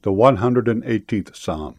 The 118th Psalm.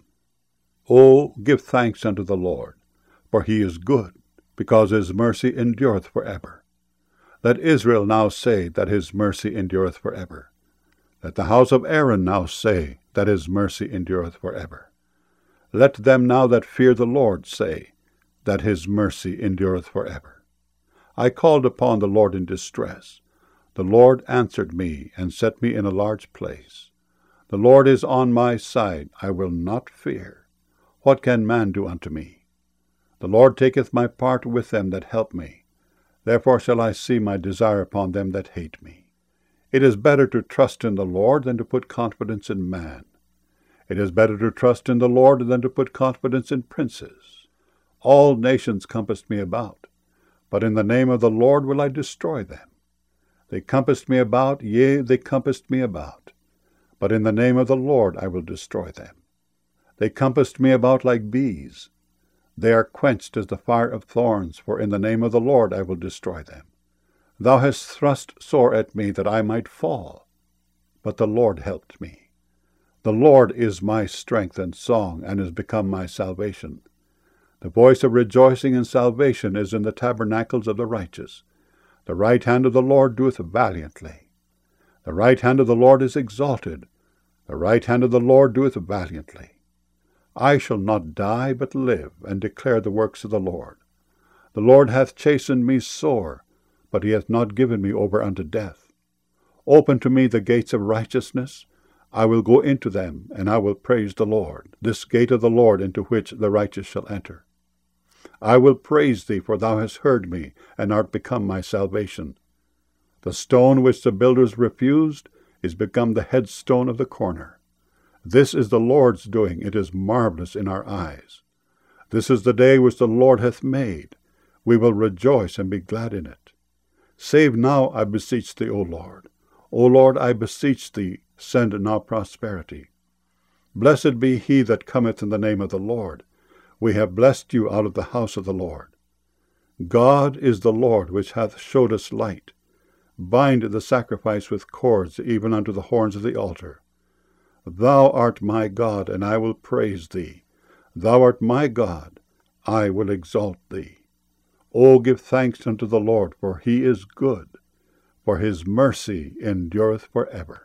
O give thanks unto the Lord, for he is good, because his mercy endureth for ever. Let Israel now say that his mercy endureth for ever. Let the house of Aaron now say that his mercy endureth for ever. Let them now that fear the Lord say that his mercy endureth for ever. I called upon the Lord in distress. The Lord answered me and set me in a large place. The Lord is on my side, I will not fear. What can man do unto me? The Lord taketh my part with them that help me. Therefore shall I see my desire upon them that hate me. It is better to trust in the Lord than to put confidence in man. It is better to trust in the Lord than to put confidence in princes. All nations compassed me about, but in the name of the Lord will I destroy them. They compassed me about, yea, they compassed me about, but in the name of the Lord I will destroy them. They compassed me about like bees. They are quenched as the fire of thorns, for in the name of the Lord I will destroy them. Thou hast thrust sore at me that I might fall, but the Lord helped me. The Lord is my strength and song, and is become my salvation. The voice of rejoicing and salvation is in the tabernacles of the righteous. The right hand of the Lord doeth valiantly. The right hand of the Lord is exalted. The right hand of the Lord doeth valiantly. I shall not die, but live, and declare the works of the Lord. The Lord hath chastened me sore, but he hath not given me over unto death. Open to me the gates of righteousness. I will go into them, and I will praise the Lord, this gate of the Lord into which the righteous shall enter. I will praise thee, for thou hast heard me, and art become my salvation. The stone which the builders refused is become the headstone of the corner. This is the Lord's doing, it is marvelous in our eyes. This is the day which the Lord hath made. We will rejoice and be glad in it. Save now, I beseech thee, O Lord. O Lord, I beseech thee, send now prosperity. Blessed be he that cometh in the name of the Lord. We have blessed you out of the house of the Lord. God is the Lord which hath showed us light. Bind the sacrifice with cords, even unto the horns of the altar. Thou art my God, and I will praise thee. Thou art my God, I will exalt thee. O give thanks unto the Lord, for he is good, for his mercy endureth for ever.